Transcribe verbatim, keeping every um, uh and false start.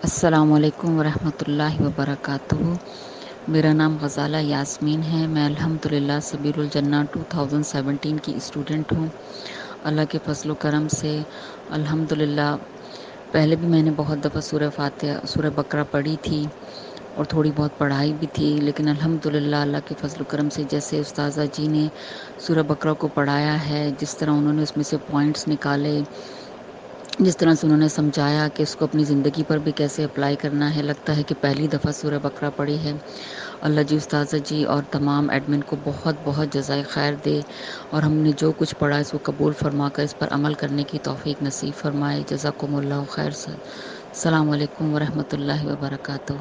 अस्सलामुअलैकुम वरहमतुल्लाहि वबरकातुहू। मेरा नाम गज़ाला यास्मीन है। मैं अल्हम्दुलिल्लाह Sabirul Jannah two thousand seventeen की स्टूडेंट हूँ। अल्लाह के फजल करम से अल्हम्दुलिल्लाह पहले भी मैंने बहुत दफ़ा सूरह फातिहा सूरह बकरा पढ़ी थी और थोड़ी बहुत पढ़ाई भी थी, लेकिन अल्हम्दुलिल्लाह अल्लाह के फजल करम से जैसे उस्ताज़ा जी ने सूरह बकरा को पढ़ाया है, जिस तरह उन्होंने उसमें से पॉइंट्स निकाले, जिस तरह से उन्होंने समझाया कि उसको अपनी ज़िंदगी पर भी कैसे अप्लाई करना है, लगता है कि पहली दफ़ा सूरह बकरा पढ़ी है। अल्लाह जी उस्ताज़ा जी और तमाम एडमिन को बहुत बहुत जज़ाए खैर दे और हमने जो कुछ पढ़ा इसको कबूल फरमा कर इस पर अमल करने की तौफीक नसीब फरमाए। जज़ाकुमुल्लाहु खैर। सलाम अलैकुम वरहमतुल्लाहि वबरकातुहू।